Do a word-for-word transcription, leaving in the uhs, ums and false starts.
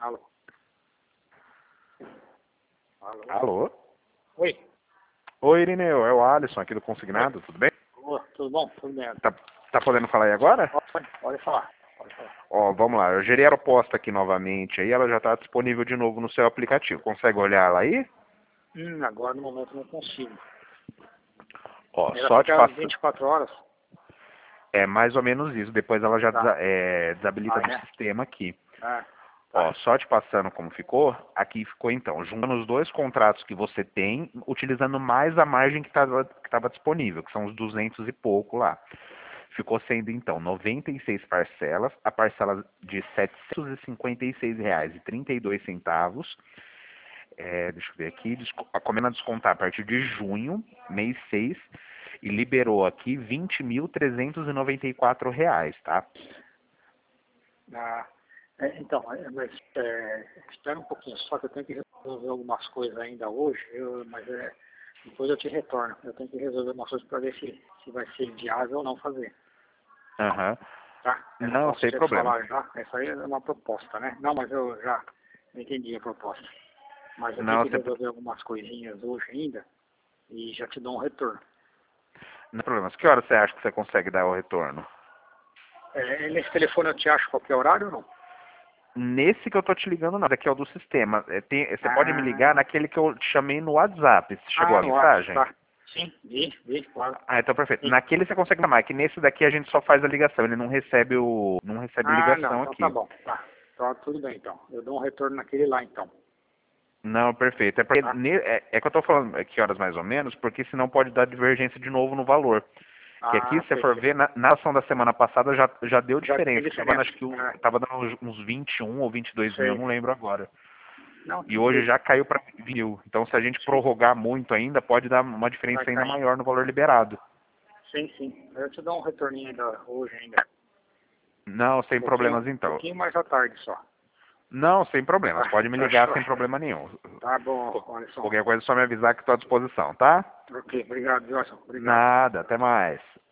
Alô? Alô? Alô? Oi? Oi, Irineu, é o Alisson aqui do Consignado, tudo bem? Ô, tudo bom? Tudo bem. Tá, tá podendo falar aí agora? Pode, pode falar. Pode falar. Ó, vamos lá, eu gerei a proposta aqui novamente, aí ela já está disponível de novo no seu aplicativo. Consegue olhar ela aí? Hum, agora no momento não consigo. Ó, Ela só te fica passa... vinte e quatro horas? É mais ou menos isso, depois ela já Tá. desa- é, desabilita Ah, do é? sistema aqui. Ah, Ó, tá. só te passando como ficou, aqui ficou então, juntando os dois contratos que você tem, utilizando mais a margem que estava que tava disponível, que são os duzentos e pouco lá. Ficou sendo então noventa e seis parcelas, a parcela de setecentos e cinquenta e seis reais e trinta e dois centavos. É, deixa eu ver aqui, desco- a começa a descontar a partir de junho, mês seis, e liberou aqui vinte mil trezentos e noventa e quatro reais, tá? Ah, é, então, é, mas é, espera um pouquinho, só que eu tenho que resolver algumas coisas ainda hoje, eu, mas é, depois eu te retorno. Eu tenho que resolver algumas coisas para ver se, se vai ser viável ou não fazer. Aham. Tá? Eu não Não, posso sem te problema. falar já. Essa aí é uma proposta, né? Não, mas eu já entendi a proposta. Mas eu tenho Não, que sem, pro- resolver algumas coisinhas hoje ainda e já te dou um retorno. não tem problema. Que hora você acha que você consegue dar o retorno? É, nesse telefone eu te acho qualquer horário ou não? Nesse que eu tô te ligando, não. Daqui é o do sistema. É, tem- você pode me ligar Ah, naquele que eu te chamei no WhatsApp. Chegou ah, a no ar, mensagem? tá. Sim, vi, vi, claro. Ah, então perfeito. Sim. Naquele você consegue chamar, que nesse daqui a gente só faz a ligação, ele não recebe o. não recebe Ah, não, ligação então tá aqui. bom. Tá, tá tudo bem então. Eu dou um retorno naquele lá então. Não, perfeito. É, porque Tá? ne- é, é que eu tô falando é que horas mais ou menos, porque senão pode dar divergência de novo no valor. Que aqui, Ah, se você for ver, perfeito. na, na ação da semana passada já, já deu Já tem diferença. Tava, diferença. acho que o- Ah, tava dando uns, uns vinte e um ou vinte e dois mil, eu sei. não lembro agora. Não, E hoje tranquilo. já caiu para mil. Então, se a gente Sim, prorrogar muito ainda, pode dar uma vai diferença ainda cair. maior no valor liberado. Sim, sim. Eu te dou um retorninho ainda hoje ainda. Não, Um sem pouquinho, problemas um então. pouquinho mais à tarde só. Não, sem problemas. Tá, Pode me tá ligar sem show. problema nenhum. Tá bom, Qu- Alisson. Qualquer coisa é só me avisar que estou à disposição, tá? Ok, obrigado, Wilson. Obrigado. Nada, até mais.